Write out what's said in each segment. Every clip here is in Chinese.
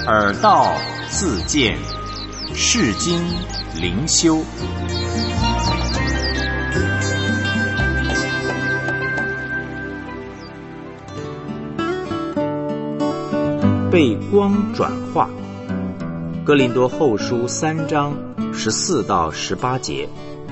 耳道自见，世经灵修。被光转化。哥林多后书3章14到18节。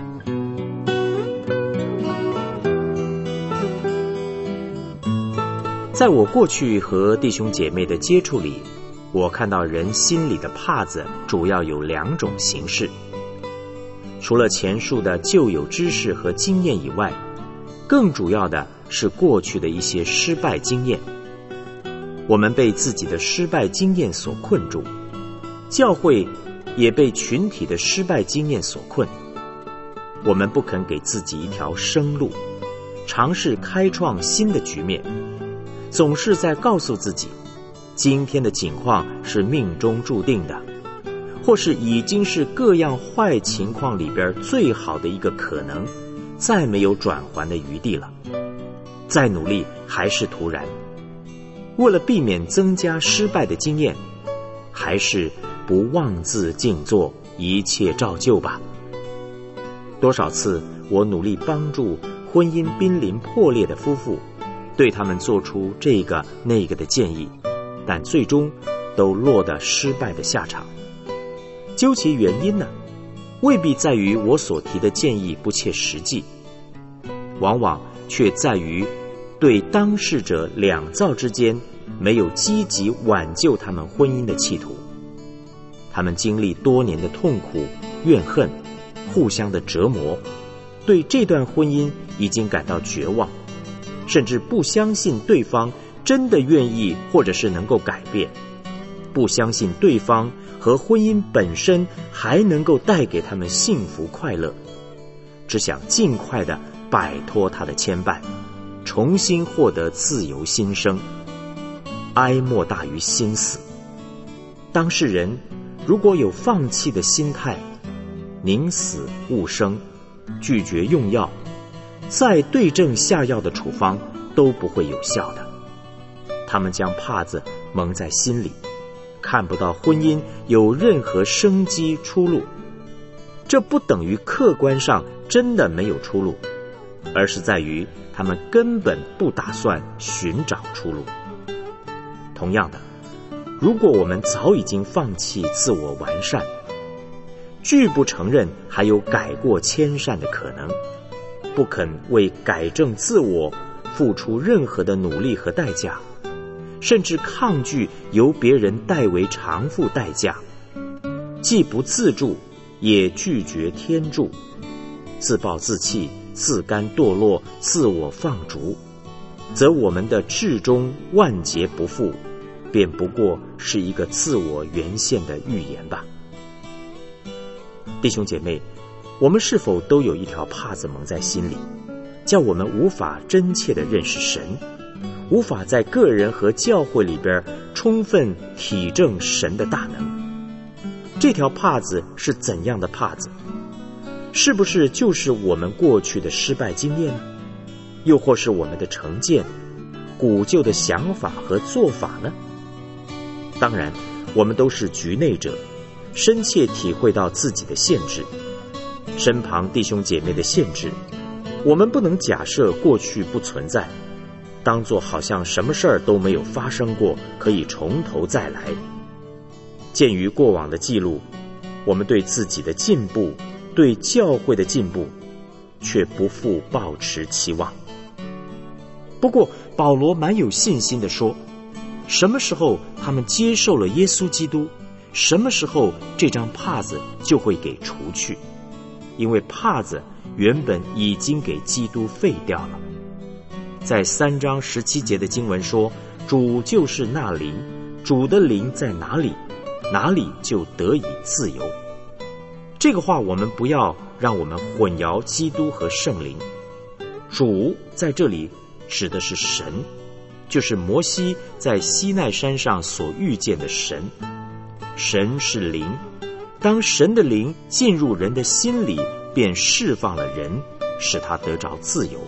在我过去和弟兄姐妹的接触里，我看到人心里的帕子主要有2种形式。除了前述的旧有知识和经验以外，更主要的是过去的一些失败经验。我们被自己的失败经验所困住，教会也被群体的失败经验所困。我们不肯给自己一条生路，尝试开创新的局面，总是在告诉自己，今天的境况是命中注定的，或是已经是各样坏情况里边最好的一个可能，再没有转圜的余地了。再努力还是徒然。为了避免增加失败的经验，还是不妄自静坐，一切照旧吧。多少次我努力帮助婚姻濒临破裂的夫妇，对他们做出这个那个的建议，但最终都落得失败的下场。究其原因呢，未必在于我所提的建议不切实际，往往却在于对当事者两造之间没有积极挽救他们婚姻的企图。他们经历多年的痛苦、怨恨、互相的折磨，对这段婚姻已经感到绝望，甚至不相信对方真的愿意或者是能够改变，不相信对方和婚姻本身还能够带给他们幸福快乐，只想尽快的摆脱他的牵绊，重新获得自由新生。哀莫大于心死。当事人如果有放弃的心态，宁死勿生，拒绝用药，再对症下药的处方都不会有效的。他们将帕子蒙在心里，看不到婚姻有任何生机出路。这不等于客观上真的没有出路，而是在于他们根本不打算寻找出路。同样的，如果我们早已经放弃自我完善，拒不承认还有改过迁善的可能，不肯为改正自我付出任何的努力和代价，甚至抗拒由别人代为偿付代价，既不自助也拒绝天助，自暴自弃、自甘堕落、自我放逐，则我们的至终万劫不复，便不过是一个自我圆现的预言吧。弟兄姐妹，我们是否都有一条帕子蒙在心里，叫我们无法真切地认识神，无法在个人和教会里边充分体证神的大能？这条帕子是怎样的帕子？是不是就是我们过去的失败经验呢？又或是我们的成见、古旧的想法和做法呢？当然，我们都是局内者，深切体会到自己的限制，身旁弟兄姐妹的限制，我们不能假设过去不存在，当作好像什么事儿都没有发生过，可以从头再来。鉴于过往的记录，我们对自己的进步，对教会的进步，却不复抱持期望。不过保罗蛮有信心地说，什么时候他们接受了耶稣基督，什么时候这张帕子就会给除去，因为帕子原本已经给基督废掉了。在3章17节的经文说，主就是那灵，主的灵在哪里，哪里就得以自由。这个话我们不要让我们混淆基督和圣灵。主在这里指的是神，就是摩西在西奈山上所遇见的神。神是灵，当神的灵进入人的心里，便释放了人，使他得着自由。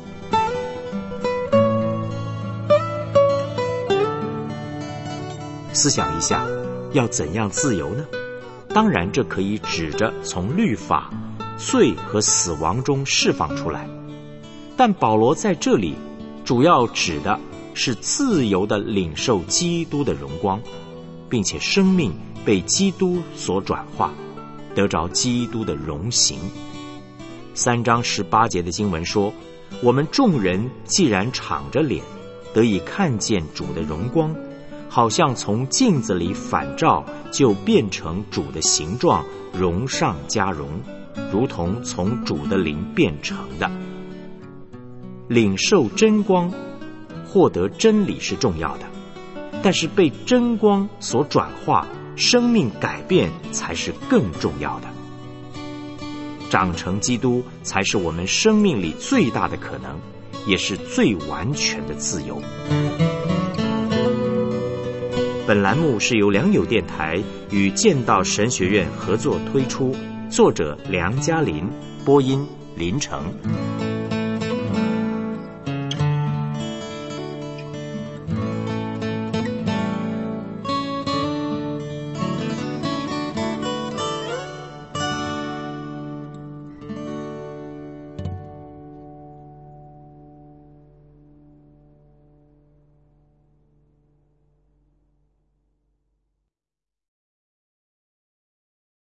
思想一下， 要怎样自由呢？当然，这可以指着从律法、罪和死亡中释放出来。但保罗在这里主要指的是自由地领受基督的荣光，并且生命被基督所转化，得着基督的荣形。3章18节的经文说，我们众人既然敞着脸，得以看见主的荣光，好像从镜子里反照，就变成主的形状，荣上加荣，如同从主的灵变成的。领受真光，获得真理是重要的，但是被真光所转化，生命改变才是更重要的。长成基督才是我们生命里最大的可能，也是最完全的自由。本栏目是由良友电台与剑道神学院合作推出，作者梁嘉琳，播音林成。